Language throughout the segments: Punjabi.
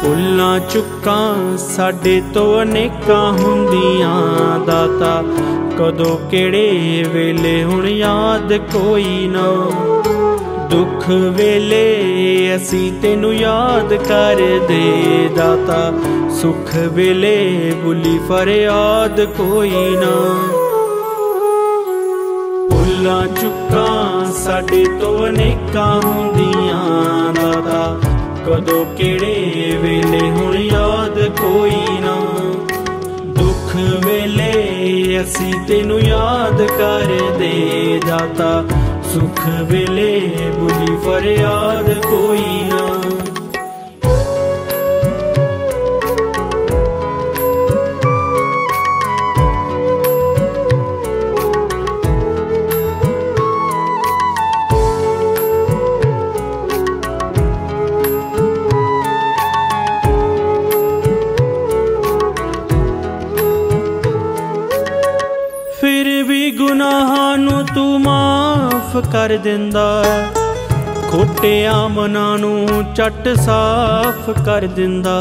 ਭੁੱਲਾਂ ਚੁੱਕਾਂ ਸਾਡੇ ਤੋਂ ਅਨੇਕਾਂ ਹੁੰਦੀਆਂ ਦਾਤਾ, ਕਦੋਂ ਕਿਹੜੇ ਵੇਲੇ ਹੁਣ ਯਾਦ ਕੋਈ ਨਾ। ਦੁੱਖ ਵੇਲੇ ਅਸੀਂ ਤੈਨੂੰ ਯਾਦ ਕਰਦੇ ਦਾਤਾ, ਸੁੱਖ ਵੇਲੇ ਬੁਲੀ ਫਰਿਆਦ ਕੋਈ ਨਾ। ਭੁੱਲਾਂ ਚੁੱਕਾਂ ਸਾਡੇ ਤੋਂ ਅਨੇਕਾਂ ਹੁੰਦੀਆਂ ਦਾਤਾ, ਕਦੋਂ ਕਿਹੜੇ ਵੇਲੇ ਹੁਣ ਯਾਦ ਕੋਈ ਨਾ। ਦੁੱਖ ਵੇਲੇ ਅਸੀਂ ਤੈਨੂੰ ਯਾਦ ਕਰਦੇ ਦਾਤਾ, ਸੁੱਖ ਵੇਲੇ ਬੁਲੀ ਫਰਿਆਦ ਕੋਈ ਨਾ। ਫਿਰ ਵੀ ਗੁਨਾਹਾਂ ਨੂੰ ਤੂੰ ਮਾਫ ਕਰ ਦਿੰਦਾ, ਖੋਟਿਆਂ ਮਨਾਂ ਨੂੰ ਝੱਟ ਸਾਫ਼ ਕਰ ਦਿੰਦਾ।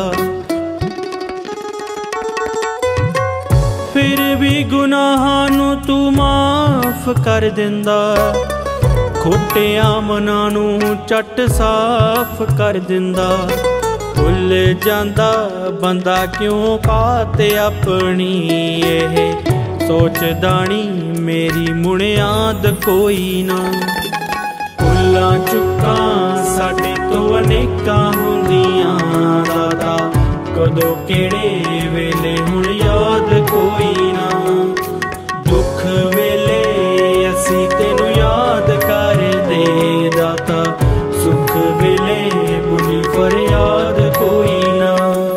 ਫਿਰ ਵੀ ਗੁਨਾਹਾਂ ਨੂੰ ਤੂੰ ਮਾਫ ਕਰ ਦਿੰਦਾ, ਖੋਟਿਆਂ ਮਨਾਂ ਨੂੰ ਝੱਟ ਸਾਫ਼ ਕਰ ਦਿੰਦਾ। ਭੁੱਲ ਜਾਂਦਾ ਬੰਦਾ ਕਿਉਂ ਕਾਤ ਆਪਣੀ, ਇਹ ਸੋਚਦਾ ਨੀ ਮੇਰੀ ਮੁਣਿਆਦ ਕੋਈ ਨਾ। ਭੁੱਲਾਂ ਚੁੱਕਾਂ ਸਾਡੇ ਤੋਂ ਅਨੇਕਾਂ ਹੁੰਦੀਆਂ ਦਾਤਾ, ਕਦੋਂ ਕਿਹੜੇ ਵੇਲੇ ਹੁਣ ਯਾਦ ਕੋਈ ਨਾ। ਦੁੱਖ ਵੇਲੇ ਅਸੀਂ ਤੈਨੂੰ ਯਾਦ ਕਰਦੇ ਦਾਤਾ, ਸੁੱਖ ਵੇਲੇ ਬੁਲੀ ਫਰਿਆਦ ਕੋਈ ਨਾ।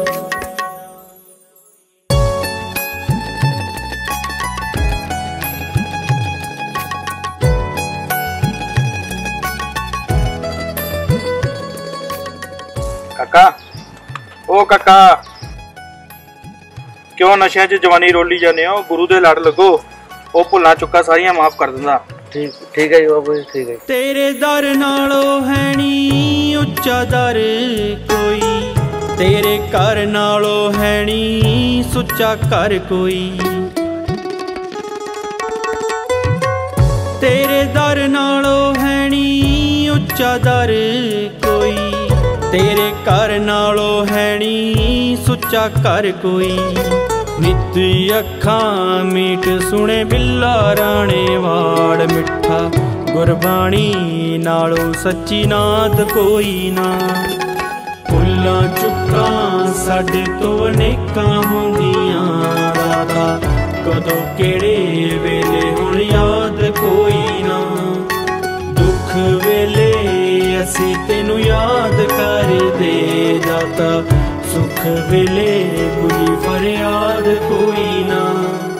ਕਾਕਾ, ਓ ਕਾਕਾ, ਕਿਉਂ ਨਸ਼ਿਆਂ 'ਚ ਜਵਾਨੀ ਰੋਲੀ ਜਾਂਦੇ ਹੋ? ਗੁਰੂ ਦੇ ਲੜ ਲੱਗੋ, ਉਹ ਭੁੱਲਾਂ ਚੁੱਕਾ ਸਾਰੀਆਂ ਮਾਫ ਕਰ ਦਿੰਦਾ। ਠੀਕ ਹੈ ਜੀ ਬਾਬੂ ਜੀ, ਠੀਕ ਹੈ। ਤੇਰੇ ਦਰ ਨਾਲੋਂ ਹੈ ਨੀ ਉੱਚਾ ਦਰ ਕੋਈ, ਤੇਰੇ ਘਰ ਨਾਲੋਂ ਹੈ ਨੀ ਸੁੱਚਾ ਘਰ ਕੋਈ। ਤੇਰੇ ਦਰ ਨਾਲੋਂ ਹੈ ਨੀ ਉੱਚਾ ਦਰ ਕੋਈ, ਤੇਰੇ ਘਰ ਨਾਲੋਂ ਹੈ ਨੀ ਸੁੱਚਾ ਘਰ ਕੋਈ। ਨਿੱਤ ਅੱਖਾਂ ਮੀਟ ਸੁਣੇ ਬਿੱਲਾ ਰਾਣੇ ਵਾੜ ਮਿੱਠਾ, ਗੁਰਬਾਣੀ ਨਾਲੋਂ ਸੱਚੀ ਨਾਦ ਕੋਈ ਨਾ। ਭੁੱਲਾਂ ਚੁੱਕਾਂ ਸਾਡੇ ਤੋਂ ਅਨੇਕਾਂ ਹੁੰਦੀਆਂ ਦਾਤਾ, ਕਦੋਂ ਕਿਹੜੇ ਵੇਲੇ ਹੁਣ ਯਾਦ ਕੋਈ ਨਾ। ਦੁੱਖ ਵੇਲੇ ਅਸੀਂ ਤੈਨੂੰ ਯਾਦ ਕਰਦੇ ਦਾਤਾ, ਸੁੱਖ ਵੇਲੇ ਬੁਲੀ ਫਰਿਆਦ ਕੋਈ ਨਾ।